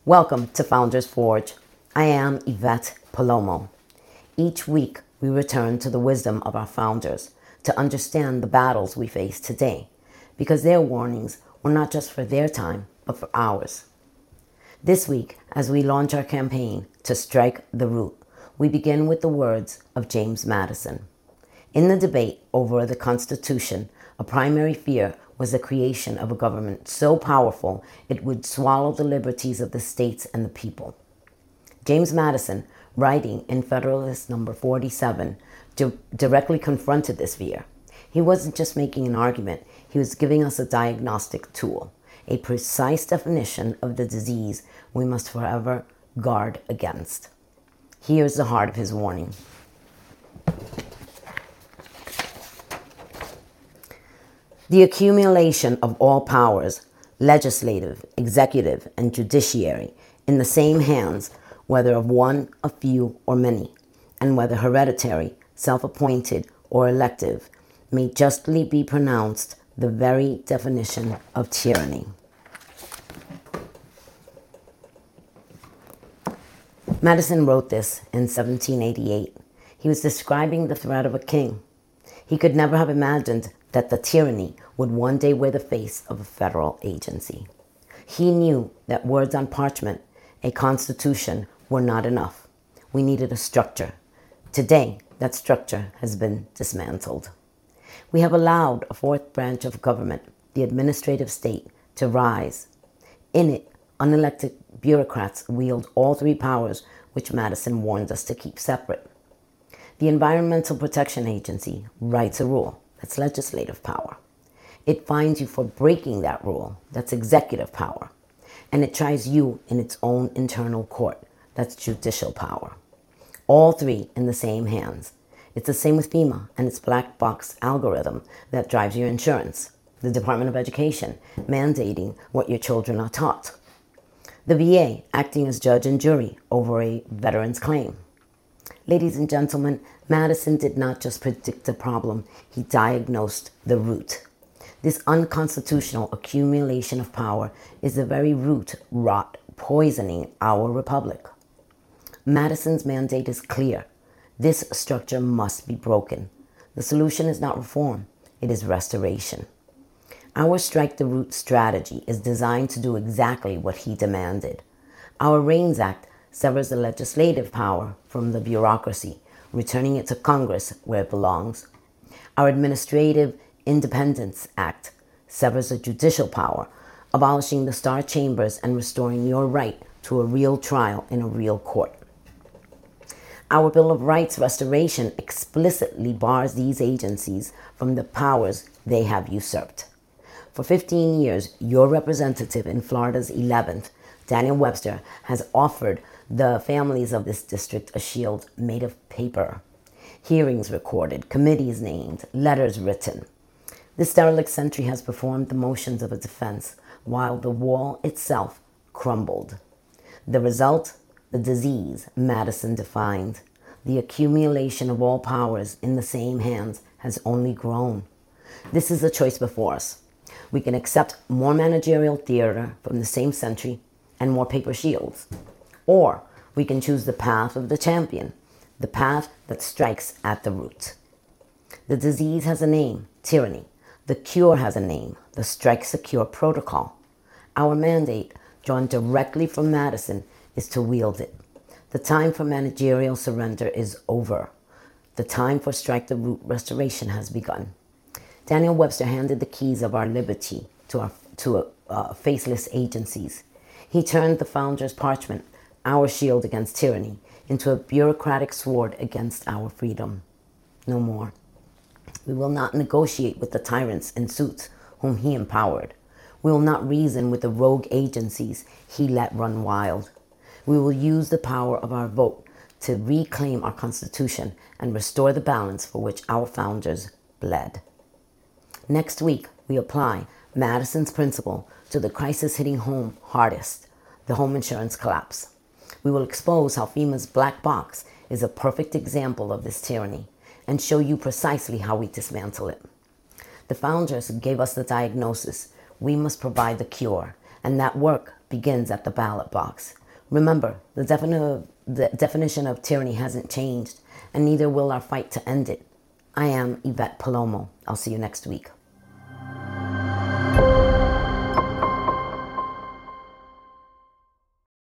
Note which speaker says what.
Speaker 1: Welcome to Founders Forge. I am Yvette Palomo. Each week, we return to the wisdom of our founders to understand the battles we face today, because their warnings were not just for their time, but for ours. This week, as we launch our campaign to strike the root, we begin with the words of James Madison. In the debate over the Constitution, a primary fear was the creation of a government so powerful it would swallow the liberties of the states and the people. James Madison, writing in Federalist Number 47, directly confronted this fear. He wasn't just making an argument, he was giving us a diagnostic tool, a precise definition of the disease we must forever guard against. Here's the heart of his warning. The accumulation of all powers, legislative, executive, and judiciary, in the same hands, whether of one, a few, or many, and whether hereditary, self-appointed, or elective, may justly be pronounced the very definition of tyranny. Madison wrote this in 1788. He was describing the threat of a king. He could never have imagined that the tyranny would one day wear the face of a federal agency. He knew that words on parchment, a constitution, were not enough. We needed a structure. Today, that structure has been dismantled. We have allowed a fourth branch of government, the administrative state, to rise. In it, unelected bureaucrats wield all three powers which Madison warned us to keep separate. The Environmental Protection Agency writes a rule. That's legislative power. It fines you for breaking that rule. That's executive power. And it tries you in its own internal court. That's judicial power. All three in the same hands. It's the same with FEMA and its black box algorithm that drives your insurance. The Department of Education mandating what your children are taught. The VA acting as judge and jury over a veteran's claim. Ladies and gentlemen, Madison did not just predict the problem, he diagnosed the root. This unconstitutional accumulation of power is the very root rot poisoning our republic. Madison's mandate is clear. This structure must be broken. The solution is not reform, it is restoration. Our Strike the Root strategy is designed to do exactly what he demanded. Our REINS Act severs the legislative power from the bureaucracy, returning it to Congress where it belongs. Our Administrative Independence Act severs the judicial power, abolishing the star chambers and restoring your right to a real trial in a real court. Our Bill of Rights restoration explicitly bars these agencies from the powers they have usurped. For 15 years, your representative in Florida's 11th, Daniel Webster, has offered the families of this district a shield made of paper. Hearings recorded, committees named, letters written. This derelict sentry has performed the motions of a defense while the wall itself crumbled. The result? The disease Madison defined. The accumulation of all powers in the same hands has only grown. This is the choice before us. We can accept more managerial theater from the same sentry and more paper shields. Or we can choose the path of the champion, the path that strikes at the root. The disease has a name, tyranny. The cure has a name, the Strike Secure Protocol. Our mandate, drawn directly from Madison, is to wield it. The time for managerial surrender is over. The time for Strike the Root restoration has begun. Daniel Webster handed the keys of our liberty to faceless agencies. He turned the founder's parchment, our shield against tyranny, into a bureaucratic sword against our freedom. No more. We will not negotiate with the tyrants in suits whom he empowered. We will not reason with the rogue agencies he let run wild. We will use the power of our vote to reclaim our Constitution and restore the balance for which our founders bled. Next week, we apply Madison's principle to the crisis hitting home hardest, the home insurance collapse. We will expose how FEMA's black box is a perfect example of this tyranny and show you precisely how we dismantle it. The founders gave us the diagnosis. We must provide the cure. And that work begins at the ballot box. Remember, the definition of tyranny hasn't changed, and neither will our fight to end it. I am Yvette Palomo. I'll see you next week.